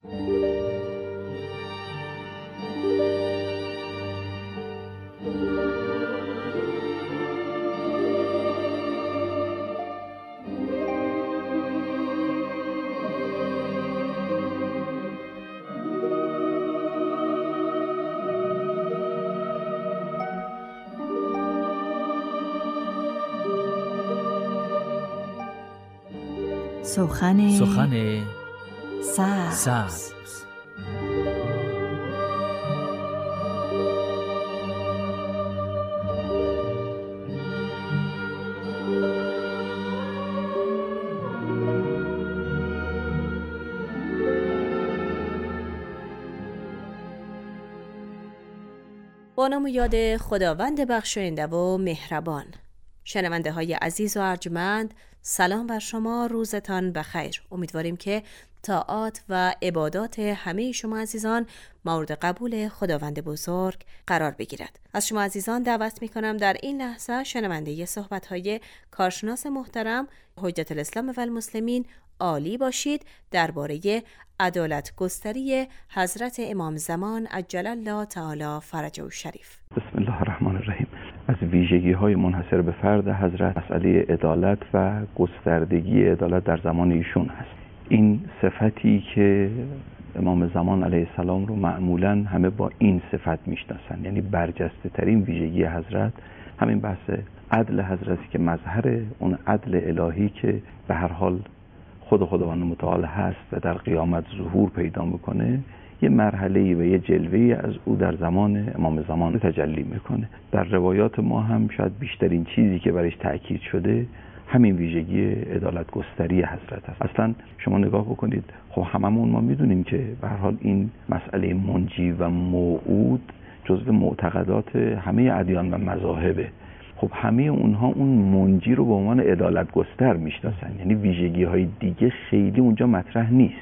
سخن سبز. با نام و یاد خداوند بخشاینده و مهربان. شنونده های عزیز و ارجمند، سلام بر شما، روزتان بخیر. امیدواریم که طاعات و عبادات همه شما عزیزان مورد قبول خداوند بزرگ قرار بگیرد. از شما عزیزان دعوت می کنم در این لحظه شنونده صحبت های کارشناس محترم حجت الاسلام و المسلمین عالی باشید درباره عدالت گستری حضرت امام زمان عجل الله تعالی فرجه الشریف. بسم الله الرحمن الرحیم. از ویژگی‌های منحصر به فرد حضرت مسئله عدالت و گستردگی عدالت در زمان ایشون هست. این صفتی که امام زمان علیه السلام رو معمولاً همه با این صفت میشناسن، یعنی برجسته ترین ویژگی حضرت همین بحث عدل حضرتی که مظهر اون عدل الهی که به هر حال خداوند متعال هست و در قیامت ظهور پیدا میکنه، یه مرحله‌ای و یه جلوه‌ای از او در زمان امام زمان تجلی میکنه. در روایات ما هم شاید بیشترین چیزی که برایش تأکید شده همین ویژگی عدالت گستری حضرت است. اصلا شما نگاه بکنید، خب هممون ما میدونیم که به هر حال این مسئله منجی و موعود جزو معتقدات همه ادیان و مذاهبه. خب همه اونها اون منجی رو به عنوان عدالت گستر میشناسن، یعنی ویژگی های دیگه خیلی اونجا مطرح نیست.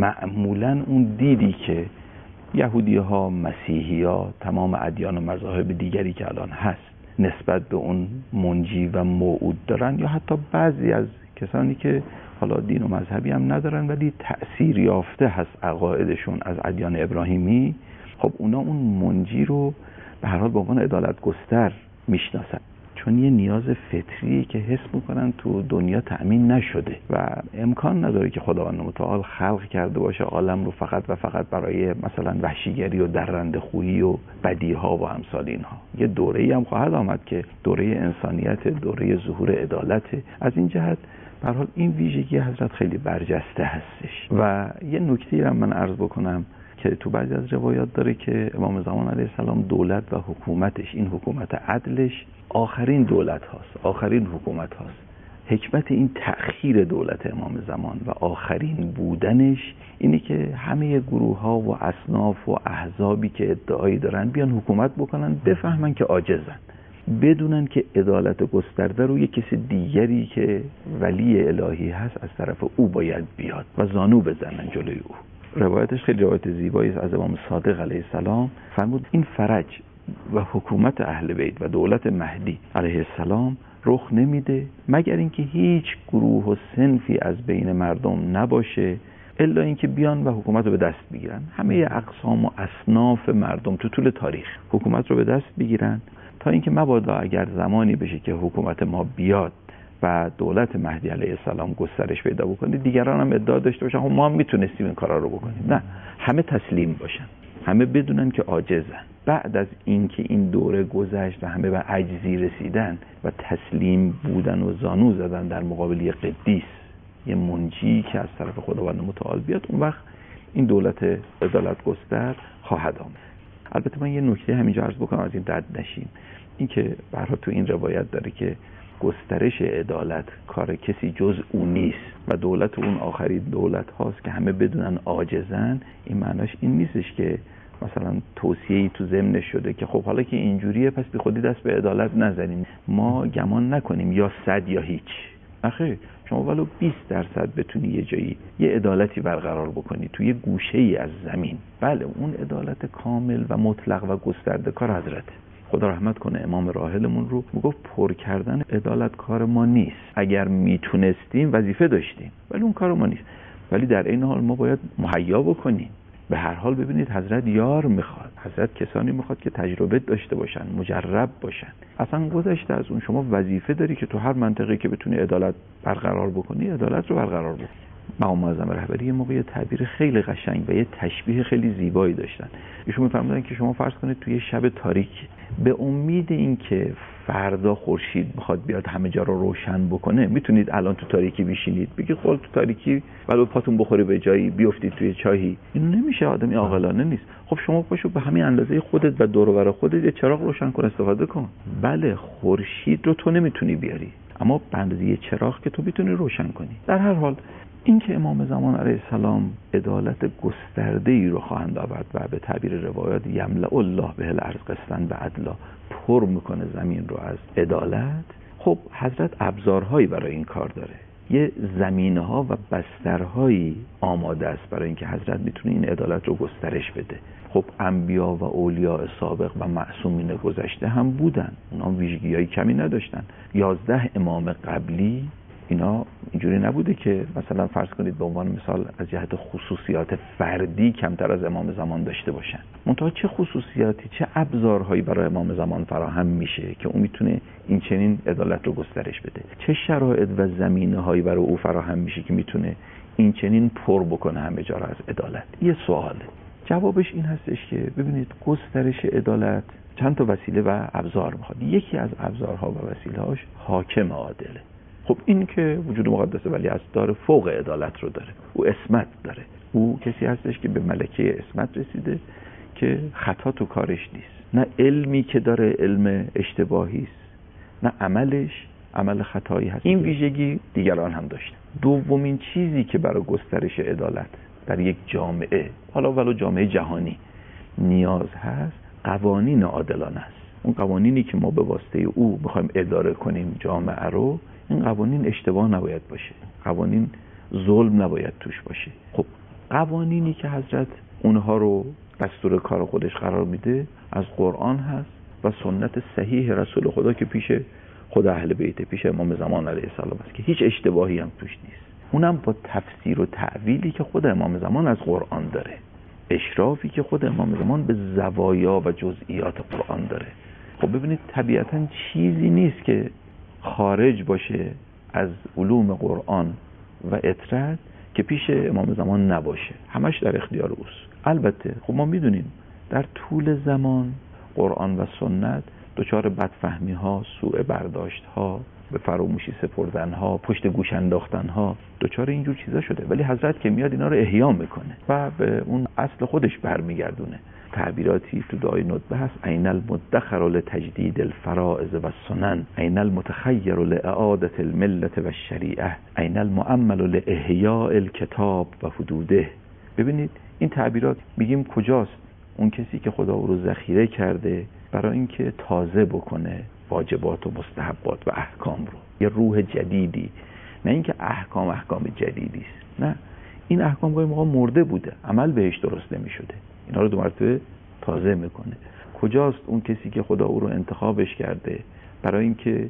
معمولا اون دیدی که یهودی ها، مسیحی ها، تمام ادیان و مذاهب دیگری که الان هست نسبت به اون منجی و موعود دارن، یا حتی بعضی از کسانی که حالا دین و مذهبی هم ندارن ولی تأثیر یافته هست عقایدشون از ادیان ابراهیمی، خب اونا اون منجی رو به هر حال به عنوان عدالت گستر میشناسن، چون یه نیاز فطریه که حس میکنن تو دنیا تأمین نشده و امکان نداره که خداوند متعال خلق کرده باشه عالم رو فقط و فقط برای مثلا وحشیگری و درنده‌خویی و بدیها و امثال اینها. یه دوره‌ای هم خواهد آمد که دوره انسانیت، دوره ظهور عدالت. از این جهت به هر حال این ویژگی حضرت خیلی برجسته هستش. و یه نکته‌ای رو من عرض بکنم که تو بعضی از روایات داره که امام زمان علیه السلام دولت و حکومتش، این حکومت عدلش آخرین دولت هاست، آخرین حکومت هاست. حکمت این تأخیر دولت امام زمان و آخرین بودنش اینه که همه گروه ها و اصناف و احزابی که ادعایی دارن بیان حکومت بکنن، بفهمن که عاجزن، بدونن که عدالت گسترده رو یک کسی دیگری که ولی الهی هست از طرف او باید بیاد و زانو بزنن جلوی او. روایتش خیلی روایت زیبایی است از امام صادق علیه السلام. فرمود این فرج و حکومت اهل بیت و دولت مهدی علیه السلام رخ نمیده مگر اینکه هیچ گروه و صنفی از بین مردم نباشه الا اینکه بیان و حکومت رو به دست بگیرن. همه اقسام و اصناف مردم تو طول تاریخ حکومت رو به دست بگیرن تا اینکه مبادا اگر زمانی بشه که حکومت ما بیاد و دولت مهدی علیه السلام گسترش پیدا بکنه، دیگران هم ادعا داشته باشن خب ما هم میتونستیم این کارا رو بکنیم. نه، همه تسلیم باشن، همه بدونن که عاجزن. بعد از اینکه این دوره گذشت و همه به عجزی رسیدن و تسلیم بودن و زانو زدن در مقابل یه قدیس، یه منجی که از طرف خداوند متعال بیاد، اون وقت این دولت عدالت گستر خواهد آمد. البته من یه نکته همینجا عرض بکنم از این رد نشیم، این که برای تو این روایت داره که گسترش عدالت کار کسی جز او نیست و دولت اون آخرین دولت هاست که همه بدونن عاجزن. این معناش این نیستش که مثلا توصیه‌ای تو ضمنش شده که خب حالا که اینجوریه پس بی خودی دست به عدالت نزنیم، ما گمان نکنیم یا 100 یا هیچ. آخه شما ولو 20% بتونی یه جایی یه عدالتی برقرار بکنی توی یه گوشه‌ای از زمین، بله اون عدالت کامل و مطلق و گسترده کار حضرته. خدا رحمت کنه امام راحلمون رو، میگفت پر کردن عدالت کار ما نیست. اگر میتونستیم وظیفه داشتیم ولی اون کار ما نیست. ولی در این حال ما باید مهیا بکنیم. به هر حال ببینید حضرت یار میخواد، حضرت کسانی میخواد که تجربه داشته باشن، مجرب باشن. اصلا گذشته از اون شما وظیفه داری که تو هر منطقه‌ای که بتونی عدالت برقرار بکنی عدالت رو برقرار بکنی. مقام معظم رهبری یه موقع یه تعبیر خیلی قشنگ و یه تشبیه خیلی زیبایی داشتن. ایشون می‌فرمودن که شما فرض کنید توی شب تاریک به امید اینکه فردا خورشید میخواد بیاد همه جا رو روشن بکنه میتونید الان تو تاریکی بشینید بگید خب تو تاریکی ولو پاتون بخوری به جایی بیافتید توی چاهی، اینو نمیشه، آدمی عاقلانه نیست. خب شما پاشو به همین اندازه خودت و دور و بر خودت یه چراغ روشن کن، استفاده کن. بله خورشید رو تو نمیتونی بیاری، اما به اندازه یه چراغ که تو میتونی روشن کنی. در هر حال این که امام زمان علیه السلام عدالت گسترده‌ای رو خواهند آورد و به تعبیر روایات یملأ الله به الارض قسطا و عدلا، پر میکنه زمین رو از عدالت. خب حضرت ابزارهایی برای این کار داره، یه زمینه‌ها و بسترهایی آماده است برای اینکه حضرت میتونه این عدالت رو گسترش بده. خب انبیا و اولیاء سابق و معصومین گذشته هم بودن، اونا ویژگی‌های کمی نداشتن. 11 امام قبلی اینا اینجوری نبوده که مثلا فرض کنید به عنوان مثال از جهت خصوصیات فردی کمتر از امام زمان داشته باشن. منتها چه خصوصیاتی، چه ابزارهایی برای امام زمان فراهم میشه که اون میتونه این چنین عدالت رو گسترش بده؟ چه شرایط و زمینه‌هایی برای او فراهم میشه که میتونه این چنین پر بکنه همه جا رو از عدالت؟ یه سواله. جوابش این هستش که ببینید گسترش عدالت چند تا وسیله و ابزار میخواد. یکی از ابزارها و وسیله‌هاش حاکم عادله. خب این که وجود مقدس ولی از داره فوق عدالت رو داره، او عصمت داره، او کسی هستش که به ملکه عصمت رسیده که خطا تو کارش نیست، نه علمی که داره علم اشتباهی است، نه عملش عمل خطایی هست. این ویژگی دیگران هم داشتن. دومین چیزی که برای گسترش عدالت در یک جامعه، حالا ولو جامعه جهانی، نیاز هست قوانین عادلانه است. اون قوانینی که ما به واسطه او میخوایم اداره کنیم جامعه رو، این قوانین اشتباه نباید باشه، قوانین ظلم نباید توش باشه. خب قوانینی که حضرت اونها رو دستور کار خودش قرار میده از قرآن هست و سنت صحیح رسول خدا که پیش خود اهل بیت، پیش امام زمان علیه السلام است که هیچ اشتباهی هم توش نیست. اونم با تفسیر و تعویلی که خود امام زمان از قرآن داره، اشرافی که خود امام زمان به زوایا و جزئیات قرآن داره. خب ببینید طبیعتاً چیزی نیست که خارج باشه از علوم قرآن و اطرد که پیش امام زمان نباشه، همش در اختیار اوست. البته خب ما میدونیم در طول زمان قرآن و سنت دچار بدفهمی ها، سوء برداشت ها، به فراموشی سپردن ها، پشت گوش انداختن ها، دچار اینجور چیزا شده، ولی حضرت که میاد اینا رو احیا میکنه و به اون اصل خودش برمیگردونه. تعبیراتی تو دعای ندبه هست: این المدخر لتجدید الفرائض و السنن، این المتخیر لاعاده الملت و الشریعه، این المؤمل لاحیاء الکتاب و حدوده. ببینید این تعبیرات میگیم کجاست اون کسی که خدا او رو ذخیره کرده برای اینکه تازه بکنه واجبات و مستحبات و احکام رو، یه روح جدیدی، نه اینکه احکام جدیدی است، نه، این احکام گاهی موقع مرده بوده، عمل بهش درست نمی‌شده، اینا رو دو مرتبه تازه میکنه. کجاست اون کسی که خدا او رو انتخابش کرده برای اینکه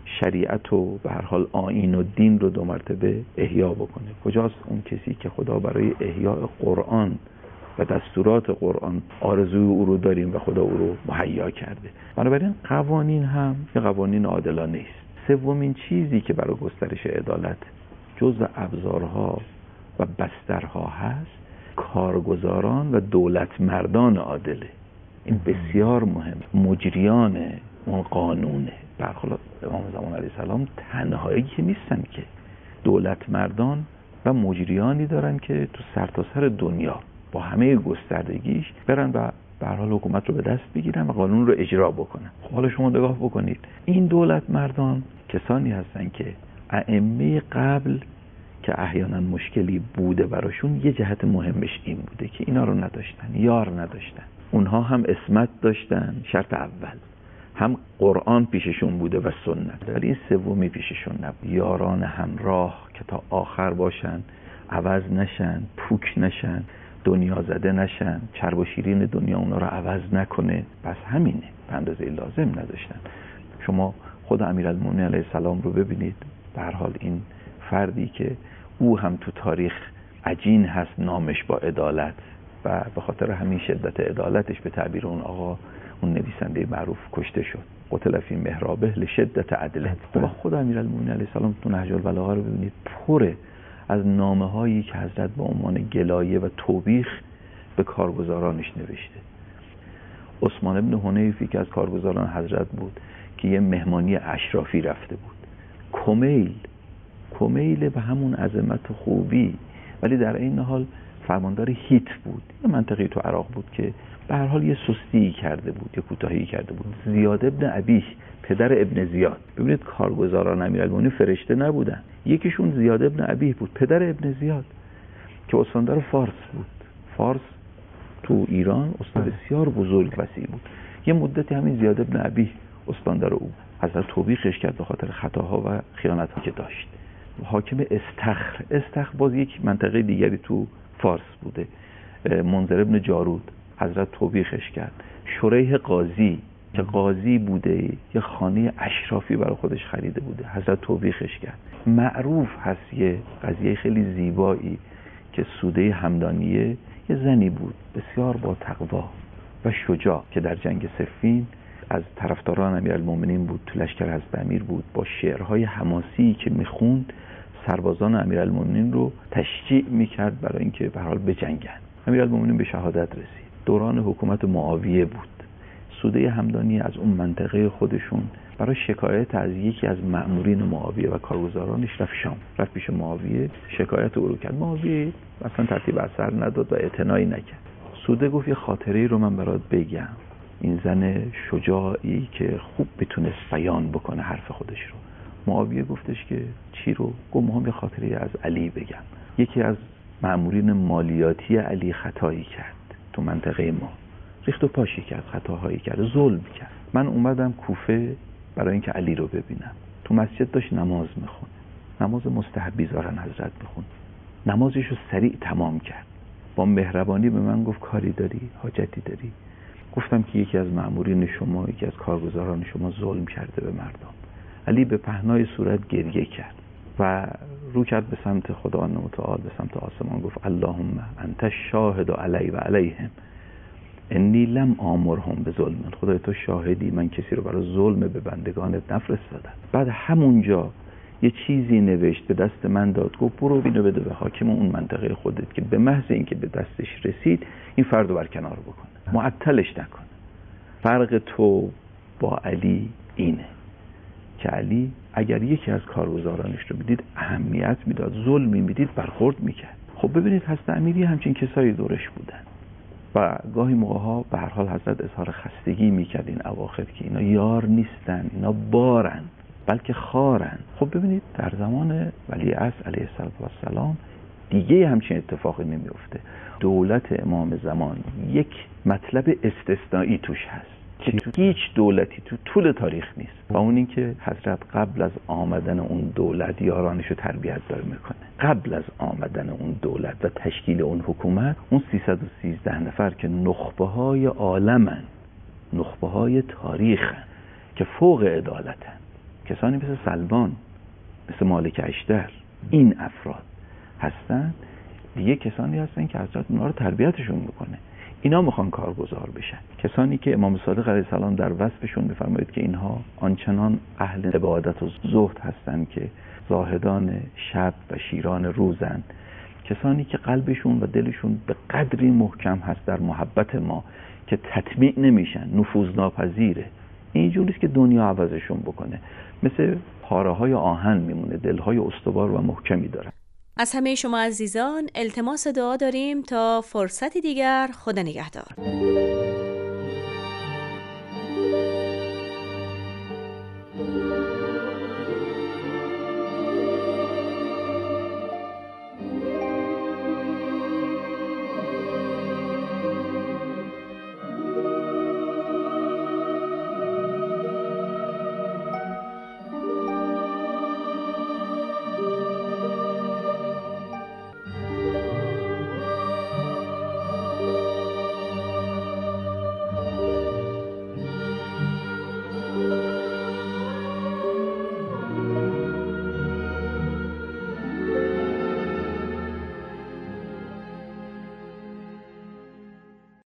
شریعت و به هر حال آیین و دین رو دو مرتبه احیا بکنه؟ کجاست اون کسی که خدا برای احیاء قرآن و دستورات قرآن آرزوی او رو داریم و خدا او رو مهیا کرده؟ بنابراین قوانین هم یه قوانین عادلانه است. سومین چیزی که برای گسترش عدالت جزء ابزارها و بسترها هست کارگزاران و دولت مردان عادله. این بسیار مهم. مجریان اون قانونه. برخلاف امام زمان علیه السلام تنهایی که نیستن که، دولت مردان و مجریانی دارن که تو سرتاسر دنیا با همه گستردگیش برن و به هر حال حکومت رو به دست بگیرن و قانون رو اجرا بکنن. خب حالا شما نگاه بکنید، این دولت مردان کسانی هستن که ائمه قبل که احیانا مشکلی بوده براشون، یه جهت مهمش این بوده که اینا رو نداشتن، یار نداشتن. اونها هم عصمت داشتن، شرط اول، هم قرآن پیششون بوده و سنت، ولی این سومی پیششون نبود. یاران همراه که تا آخر باشن، عوض نشن، پوک نشن، دنیا زده نشن، چرب و شیرین دنیا اونا رو عوض نکنه. بس همینه، به اندازه لازم نداشتن. شما خود امیرالمومنین علیه السلام رو ببینید، به هر حال این فردی که او هم تو تاریخ عجین هست نامش با عدالت و به خاطر همین شدت عدالتش به تعبیر اون آقا، اون نویسنده معروف، کشته شد. قتل فی محرابه لشدت عدله. و خود امیرالمومنین علیه السلام تو نهج البلاغه رو ببینید پره از نامه‌هایی که حضرت به عنوان گلایه و توبیخ به کارگزارانش نوشته. عثمان ابن حنیفی که از کارگزاران حضرت بود که یه مهمانی اشرافی رفته بود. کمیل به همون عظمت و خوبی، ولی در این حال فرماندار هیت بود. یه منطقه تو عراق بود که به هر حال یه سستی کرده بود، یه کوتاهی کرده بود. زیاد ابن ابیه، پدر ابن زیاد. ببینید کارگزاران امیرالمومنین فرشته نبودن. یکیشون زیاد ابن ابیه بود، پدر ابن زیاد، که استاندار فارس بود. فارس تو ایران استان بسیار بزرگ وسیع بود. یه مدتی همین زیاد ابن ابیه استاندار او. حضرت توبیخش کرد به خاطر خطاها و خیانت‌ها که داشت. حاکم استخر باز یک منطقه دیگری تو فارس بوده. منذر ابن جارود حضرت توبیخش کرد. شریح قاضی که قاضی بوده، یه خانه اشرافی برای خودش خریده بوده، حضرت توبیخش کرد. معروف هست یه قضیه خیلی زیبایی که سوده همدانیه یه زنی بود بسیار با تقوا و شجاع که در جنگ صفین از طرفداران امیرالمومنین بود، تو لشکر حضرت امیر بود، با شعرهای حماسی که میخوند سربازان امیرالمومنین رو تشجیع میکرد برای اینکه به هر حال بجنگن. امیرالمومنین به شهادت رسید. دوران حکومت معاویه بود. سوده همدانی از اون منطقه خودشون برای شکایت از یکی از مأمورین معاویه و کارگزارانش رفت شام. رفت پیش معاویه شکایت او رو کرد. معاویه اصلا ترتیب اثر نداد و اعتنایی نکرد. سوده گفت یه خاطره‌ای رو من برات بگم. این زن شجاعی که خوب بتونست بیان بکنه حرف خودش رو. معاویه گفتش که چی رو؟ گفت می‌خوام یه خاطره از علی بگم. یکی از مأمورین مالیاتی علی خطایی کرد تو منطقه ما. ریخت و پاشی کرد، خطاهایی کرد، ظلم کرد. من اومدم کوفه برای اینکه علی رو ببینم. تو مسجد داشت نماز میخونه. نماز مستحبی زارن حضرت بخون. نمازش رو سریع تمام کرد. با مهربانی به من گفت کاری داری؟ حاجتی داری؟ گفتم که یکی از مأمورین شما، یکی از کارگزاران شما ظلم کرده به مردم. علی به پهنای صورت گریه کرد و رو کرد به سمت خداوند متعال، به سمت آسمان، گفت اللهم انت الشاهد علی و علیهم انی لم آمرهم به ظلم. خدای تو شاهدی من کسی رو برای ظلم به بندگانت نفرستادم. بعد همونجا یه چیزی نوشت به دست من داد، گفت برو اینو بده به حاکم اون منطقه خودت که به محض اینکه به دستش رسید این فرد رو برکنار بکنه، معطلش نکنه. فرق تو با علی اینه که علی اگر یکی از کارگزارانش رو میدید اهمیت میداد، ظلمی میدید برخورد میکرد. خب ببینید حضرت امیری همچین کسایی دورش بودن و گاهی موقع‌ها به هر حال حضرت اظهار خستگی میکرد این اواخر که اینا یار نیستن، اینا بارن بلکه خارن. خب ببینید در زمان ولیعصر علیه السلام دیگه همچین اتفاقی نمیفته. دولت امام زمان یک مطلب استثنایی توش هست که تو هیچ دولتی تو طول تاریخ نیست و اون این که حضرت قبل از آمدن اون دولت یارانش رو تربیت داره میکنه. قبل از آمدن اون دولت و تشکیل اون حکومت، اون 313 نفر که نخبه های عالمن، نخبه های تاریخن که فوق عدالتن، کسانی مثل سلمان، مثل مالک اشتر، این افراد هستن. دیگه کسانی هستن که حضرت اونها رو تربیتشون میکنه. اینا میخوان کارگزار بشن. کسانی که امام صادق علیه السلام در وصفشون میفرماید که اینها آنچنان اهل عبادت و زهد هستن که زاهدان شب و شیران روزن. کسانی که قلبشون و دلشون به قدری محکم هست در محبت ما که تطمیع نمیشن، نفوذ ناپذیره. اینجوریست که دنیا عوضشون بکنه. مثل پاره‌های آهن میمونه، دل‌های استوار و محکمی دارن. از همه شما عزیزان التماس دعا داریم تا فرصتی دیگر. خدا نگهدار.